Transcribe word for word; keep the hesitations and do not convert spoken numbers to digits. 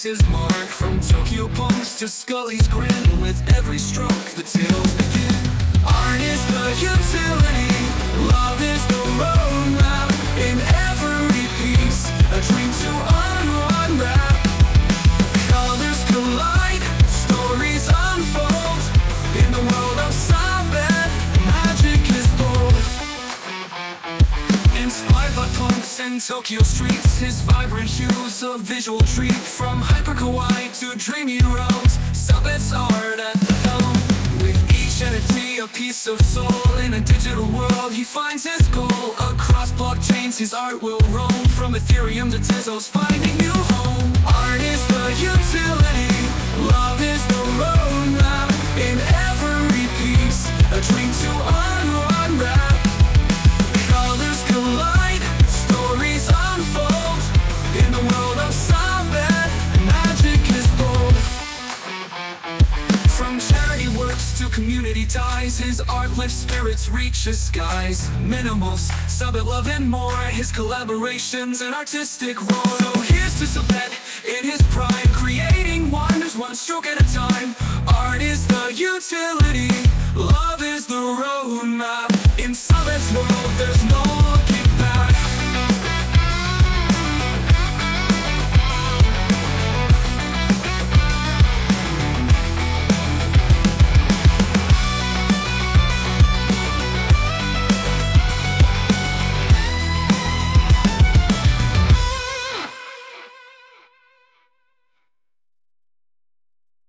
leaves his mark. From Tokyo punks to Scully's grin, with every stroke the tales begin. Art is the utility, love is the roadmap. In every piece, a dream to unwrap. Colors collide, stories unfold. In the world of Sabet, magic is bold. Inspired by punks and Tokyo streets, his vibrant hues a visual treat. From hyper kawaii to dreamy realms, Sabet's art at the helm. With each entity a piece of soul, in a digital world he finds his goal. Across blockchains his art will roam, from Ethereum to Tezos finding new home. Art is the utility, love is the roadmap. In every piece, a dream to unwrap. Colors collide, stories unfold. In the world of Sabet, magic is bold. From charity works to community ties, his art lifts spirits, reach the skies. Minimals, Sabet love and more, his collaborations an artistic roar. So here's to Sabet in his prime, creating wonders one stroke at a time. Art is the utility,